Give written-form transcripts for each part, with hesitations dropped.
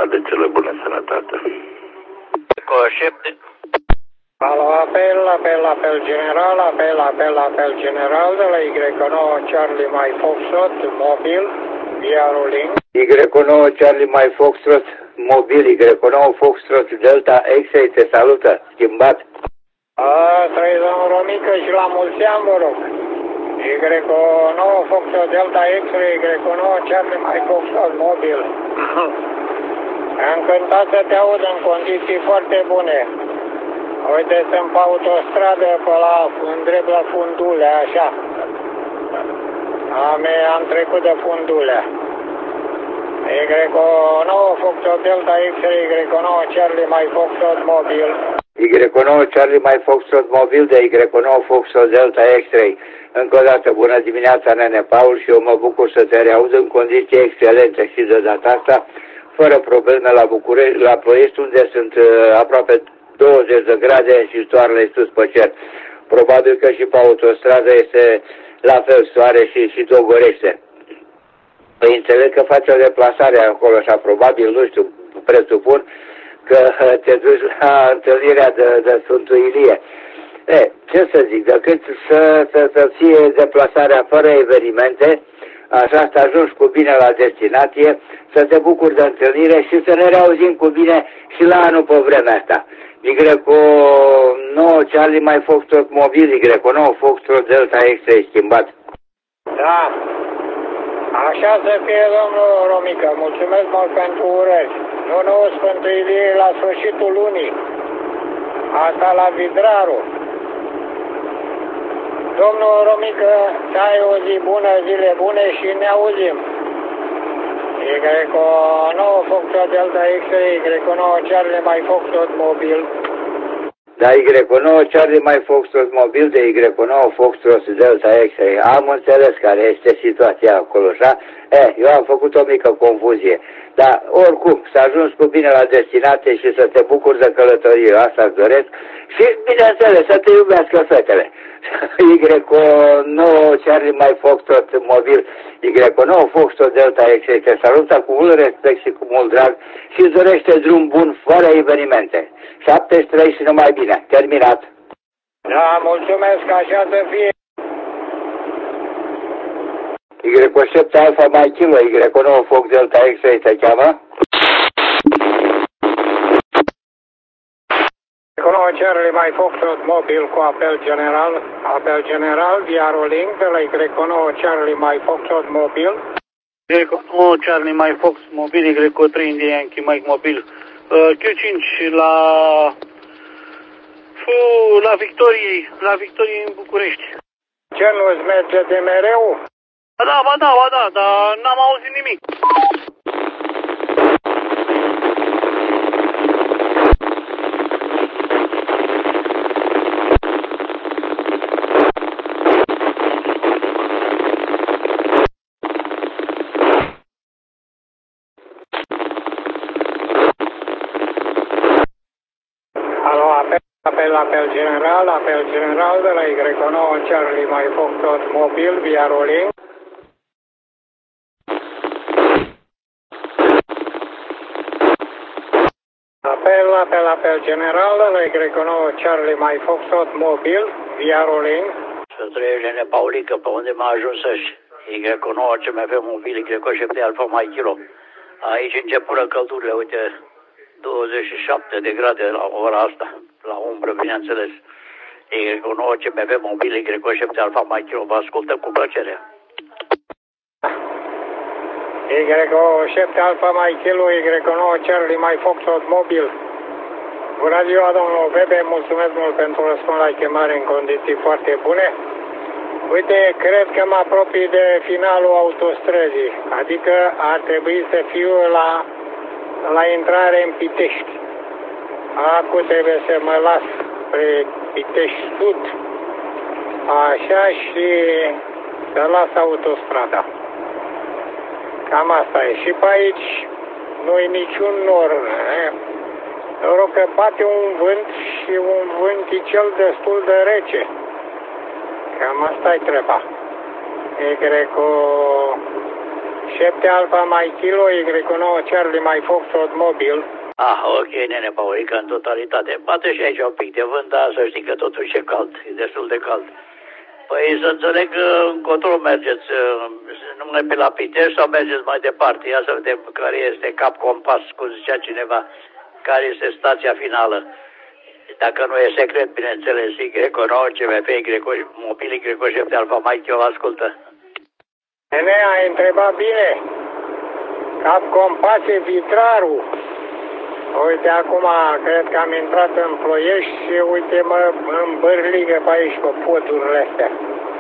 de cele bune sănătate. Coșepte. Alo, apel general, apel general de la Y9 Charlie My Foxtrot, mobil, via rolling. Y9 Charlie My Foxtrot, mobil, Y9 Foxtrot Delta X-Ray, te salută, schimbat. Trăiți domnul Romică și la mulți ani, vă rog. Y9 Foxtrot Delta X-Ray, Y9 Charlie My Foxtrot, mobil. Încântat să te aud în condiții foarte bune. Uite, sunt pe autostradă, în drept la Fundulea, așa. Am trecut de Fundulea. Y9 Foxtrot Delta X-Ray, Y9 Charlie My Foxtrot, mobil. Y9 Charlie My Foxtrot, mobil de Y9 Foxtrot Delta X-Ray. Încă o dată, bună dimineața, nene Paul, și eu mă bucur să te reaud în condiții excelente și de data asta, fără probleme la București, la Ploiești, unde sunt aproape 20 de grade și soarele sus pe cer. Probabil că și pe autostradă este la fel soare și dogorește. Păi înțeleg că faci o deplasare acolo așa, probabil, nu știu, presupun că te duci la întâlnirea de Sfântul Ilie. Ce să zic, decât să fie deplasarea fără evenimente, așa să ajungi cu bine la destinație, să te bucuri de întâlnire și să ne reauzim cu bine și la anul pe vremea asta. Y9 Charlie My Foxtrot, mobil, Y9 Foxtrot Delta X-Ray, schimbat. Da. Așa să fie, domnul Romică. Mulțumesc mult pentru urări. Nu, Sfântul Ilie la sfârșitul lunii. Asta la Vidraru. Domnul Romică, să ai o zi bună, zile bune și ne auzim. Y9 Foxtrot Delta X-Ray, Y9 Charlie My Foxtrot, mobil. Da, Y9 Charlie My Foxtrot, mobil de Y9 Foxtrot Delta X-Ray. Am înțeles care este situația acolo, așa? Eu am făcut o mică confuzie. Dar oricum, să ajungi cu bine la destinație și să te bucuri de călătorie, asta îți doresc. Și, bineînțeles, să te iubească fetele. Y9 Charlie My Foxtrot, mobil, Y9 Foxtrot Delta X-Ray. Te salută cu mult respect și cu mult drag și îți dorește drum bun, fără evenimente. 73 și numai bine. Terminat. Da, mulțumesc, așa să fie. Y7 Alpha My Kilo, Y9 Fox Delta X-Ray te cheamă? Y9 Charlie My Foxtrot, mobil cu apel general, via rolling de la Y9 Charlie My Foxtrot, mobil. Y9 Charlie My Fox, mobil, Y3 India Yankee Mike, mobil. Q5 la Victoriei în București. Ce nu-ți merge de mereu? Ba da, dar n-am auzit nimic. Apel general de la Y9 Charlie My Foxtrot, mobil, via rolling. Apel general de la Y9 Charlie My Foxtrot, mobil, via rolling. Să trăiești, nene Paulică, pe unde m-a ajuns să-și Y9 CMF mobil, Y7 Alpha My Kilo. Aici începură căldurile, uite, 27 de grade la ora asta. La umbră, bineînțeles. Y9 CMV mobil, Y7 Alpha My Kilo. Vă ascultă cu plăcere. Y7 Alpha My Kilo, Y9 Charlie My Foxtrot, mobil. Bună ziua, domnul Bebe, mulțumesc mult pentru răspuns la chemare în condiții foarte bune. Uite, cred că mă apropii de finalul autostrăzii, adică ar trebui să fiu la intrare în Pitești. Acum trebuie să mă las spre Pitești Sud, așa, și să las autostrada. Cam asta e. Și pe aici nu e niciun nor. Noroc că bate un vânt și un vânticel destul de rece. Cam asta e treaba. 7 Alfa mai Kilo, Y9 Charlie mai Foxtrot mobil. Ah, ok, nene Paurică, în totalitate. Bate și aici un pic de vânt, dar să știi că totuși e cald, e destul de cald. Păi să înțeleg că încotro mergeți, numai pe la Pitești sau mergeți mai departe? Ia să vedem care este cap compas, cum zicea cineva, care este stația finală. Dacă nu e secret, bineînțeles, Y9, CMP, mobil, Y7 Alfa Mike, eu ascultă. Nene, ai întrebat bine. Cap compas e Vitrarul. Uite, acum cred că am intrat în Ploiești și uite, mă îmbârligă pe aici, pe podurile astea.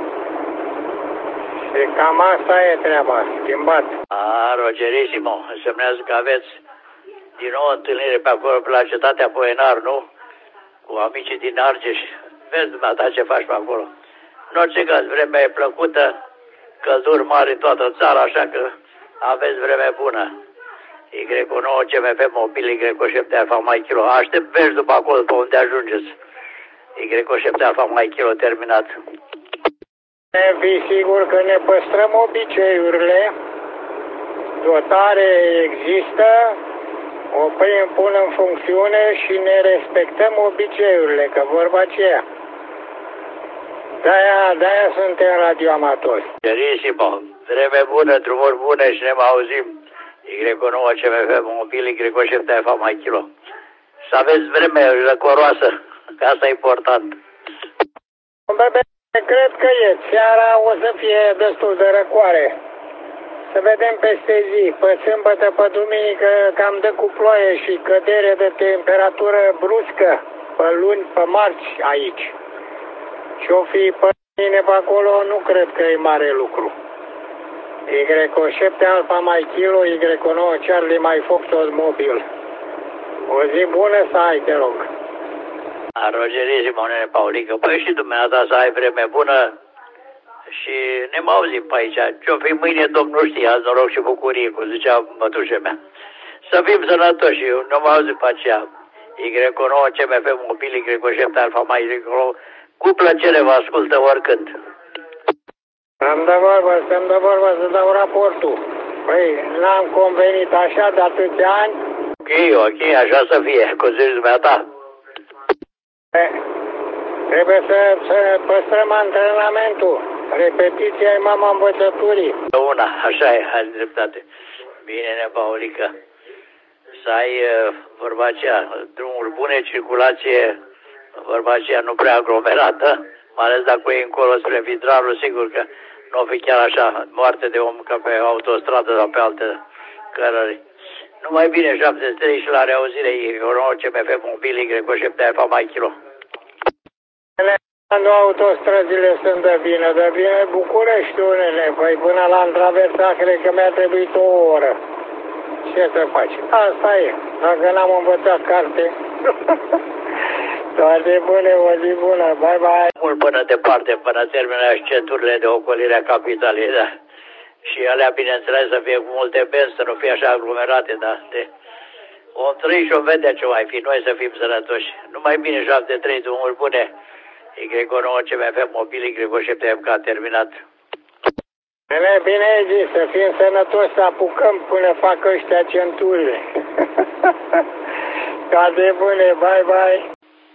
Și cam asta e treaba, schimbat. Rogerisimo, însemnează că aveți din nou întâlnire pe acolo, pe la cetatea Poenar, nu? Cu amicii din Argeș. Vezi dumneata ce faci pe acolo. În orice caz, vremea e plăcută, călduri mari în toată țara, așa că aveți vreme bună. Y9 CMP mobil, Y7 Alfa mai Kilo. Aștept vezi după acolo pe unde ajungeți. Y7 Alfa mai Kilo terminat. Fii sigur că ne păstrăm obiceiurile. Dotare există, o pun în funcțiune și ne respectăm obiceiurile, că vorba aceea. De-aia suntem radioamatori. Serisimo, vreme bună, drumuri bune și ne mai auzim. Y9 CMF mobil, Y7 Alfa mai Kilo. Să aveți vreme răcoroasă, că asta e important. Bebe, cred că e. Seara o să fie destul de răcoare. Să vedem peste zi. Pe sâmbătă, pe duminică, cam dă cu ploaie și cădere de temperatură bruscă. Pe luni, pe marți aici. Și o fi pe mine pe acolo, nu cred că e mare lucru. Y7 Alfa mai Kilo, Y9 Charlie mai Foxtrot mobil. O zi bună să ai, te rog. Rogerisimo, nene Paulică. Păi și dumneata să ai vreme bună și ne mai auzim pe aici. Ce-o fi mâine, Domnul știe, azi noroc și bucurie, cum zicea mătușa mea. Să fim sănătoși, nu mă auzim pe aceea. Y9 CMF mobil, Y7 Alfa mai Kilo. Cu plăcere vă ascultă oricând. Să-mi dă vorbă să dau raportul. Păi, n-am convenit așa de atâția ani. Ok, așa să fie, cu zici dumneata. Trebuie să păstrăm antrenamentul. Repetiția e mama învățăturii. Una, așa e, ai dreptate. Bine, nene Paulică. Să ai vorba aceea, drumuri bune, circulație, vorba aceea nu prea aglomerată, mai ales dacă e încolo spre Vitrarul, sigur că nu o fi chiar așa moarte de om ca pe autostradă sau pe alte cărări. Numai bine, 73 și la reauzire, Y9 CMF mobil, Y7 Alfa mai Kilo. Nu autostrăzile sunt de vină București unele. Păi până la traversa cred că mi-a trebuit o oră. Ce să faci? Asta e. Dacă n-am învățat carte. Toate bune, o zi bună. Bye, bye. Mult până departe, până termină și centurile de ocolire a capitalei, da. Și alea, bineînțeles, să fie cu multe benzi, să nu fie așa aglomerate, da. Om trăi și o vedea ce mai fi, noi să fim sănătoși. Numai bine, 73 drumuri bune. Y9 CMF mobil, Y7 MK terminat. Bine ai zis, să fim sănătoși, să apucăm până fac ăștia centurile. Toate bune, bye, bye.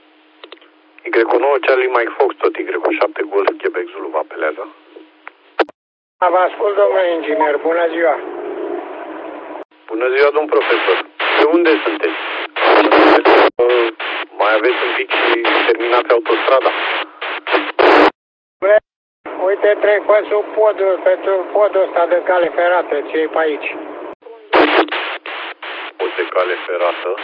Y9 Charlie Mike Fox, tot Y7 Golf, Quebec Zulu vă apelează. Vă ascult, domnule inginer, bună ziua. Bună ziua, domn profesor. Pe unde sunteți? Mai aveți un pic și terminați autostrada. Uite, trec pe sub podul ăsta de cale ferată, ce e pe aici. Pod de cale ferată?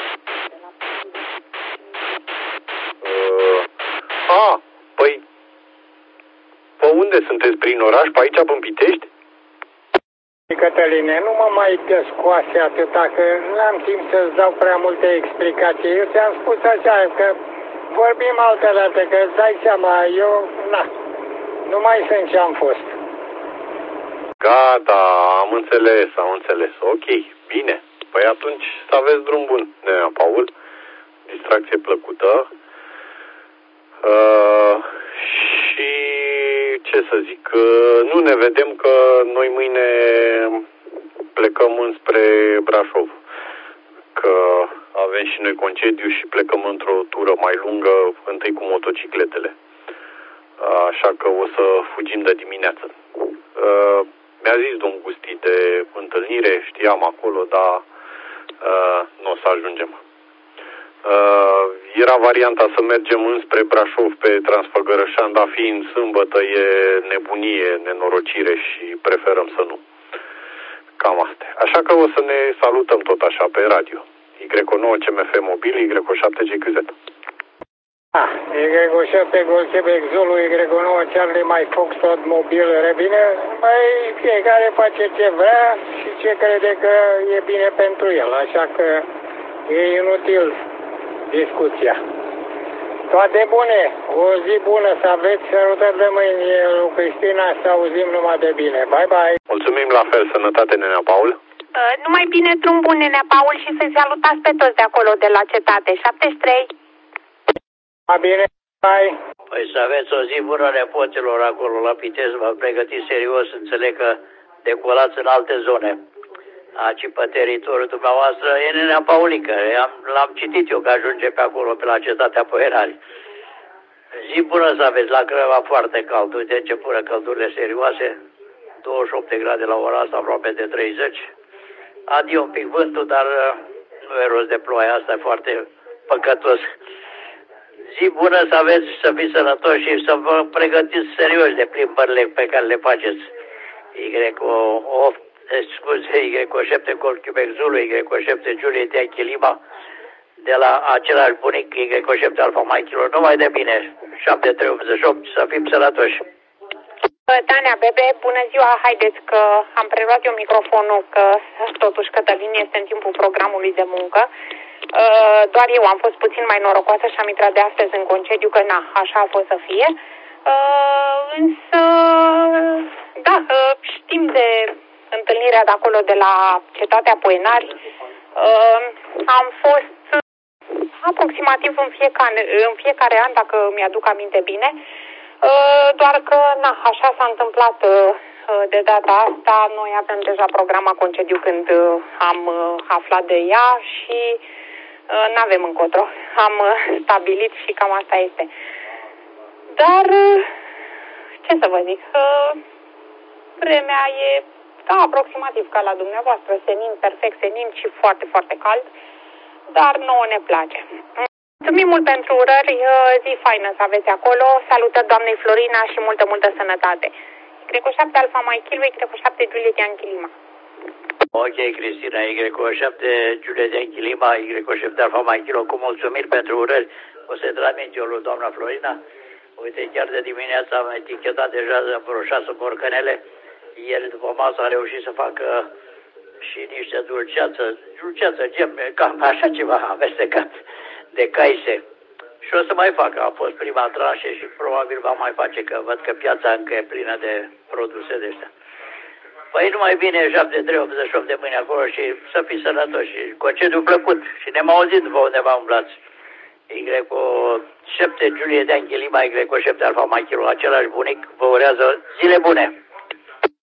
Păi, pe unde sunteți? Prin oraș? Pe aici, în Pitești? Cătăline, nu mă mai descoase atâta, că n-am timp să-ți dau prea multe explicații. Eu ți-am spus așa, că vorbim altă dată, că îți dai seama, eu, nu mai sunt ce-am fost. Gata, am înțeles, ok, bine. Păi atunci să aveți drum bun, nea Paul, distracție plăcută. Și ce ce să zic, nu ne vedem că noi mâine plecăm înspre Brașov. Că avem și noi concediu și plecăm într-o tură mai lungă, întâi cu motocicletele. Așa că o să fugim de dimineață. Mi-a zis domnul Gusti de întâlnire, știam acolo, dar nu o să ajungem. Era varianta să mergem înspre Brașov pe Transfăgărășan, dar fiind sâmbătă e nebunie, nenorocire și preferăm să nu. Cam asta. Așa că o să ne salutăm tot așa pe radio. Y9 CMF mobil, Y7 GQZ. Y7 Golf Quebec Zulu, Y9 Charlie My Foxtrot mobil, revine. Mai fiecare face ce vrea și ce crede că e bine pentru el, așa că e inutil discuția. Toate bune, o zi bună să aveți, sărutări de mâini, lui Cristina, să auzim numai de bine. Bye, bye! Mulțumim la fel, sănătate, nenea Paul! Numai bine, drum bun, nenea Paul, și să-i salutați pe toți de acolo, de la cetate. 73! Mai bine, bye! Păi să aveți o zi bună, nepoților, acolo la Pitești, v-am pregătit serios, înțeleg că decolați în alte zone. Aici pe teritoriul dumneavoastră e nenea Paulică, l-am citit eu că ajunge pe acolo, pe la cetatea Poenari. Zi bună să aveți, la Craiova foarte cald, uite începură căldurile serioase, 28 de grade la ora asta, aproape de 30. Adio un pic vântul, dar nu e rost de ploaie, asta e foarte păcătos. Zi bună să aveți, să fiți sănătoși și să vă pregătiți serios de plimbările pe care le faceți. Y7 Golf Quebec Zulu, Y7 Juliet Yankee Lima, de la același bunic, Y7 Alfa Mike Kilo, numai de bine, 7388, să fim sănătoși. Tania, Bebe, bună ziua, haideți că am preluat eu microfonul, că totuși Cătălin este în timpul programului de muncă. Doar eu am fost puțin mai norocoasă și am intrat de astăzi în concediu, că na, așa a fost să fie. Însă, da, știm de întâlnirea de acolo, de la cetatea Poenari. Am fost aproximativ în fiecare an, dacă mi-aduc aminte bine. Doar că, na, așa s-a întâmplat de data asta. Noi avem deja programa concediu când am aflat de ea și n-avem încotro. Am stabilit și cam asta este. Dar, ce să vă zic, vremea e aproximativ ca la dumneavoastră, senin, perfect senin și foarte, foarte cald, dar nouă ne place. Mulțumim mult pentru urări, zi faină să aveți acolo, salutări doamnei Florina și multă, multă sănătate. Y7 Alfa Mike Kilo, Y7 Juliet Yankee Lima. Ok, Cristina, Y7 Juliet Yankee Lima, Y7 Alfa Mike Kilo, cu mulțumiri pentru urări. O să-i transmit eu lui doamna Florina. Uite, chiar de dimineața am etichetat deja vreo 6 borcanele. Ieri după masă a reușit să facă și niște dulceață, gem, cam așa ceva amestecat de caise. Și o să mai fac, a fost prima tranșă și probabil va mai face, că văd că piața încă e plină de produse de astea. Păi numai bine, 7388 de mâini acolo și să fiți sănătoși și concediu plăcut. Și ne-am auzit după undeva umblați. Y7 Juliet Yankee Lima, Y7 Alfa Mike Kilo, același bunic, vă urează zile bune.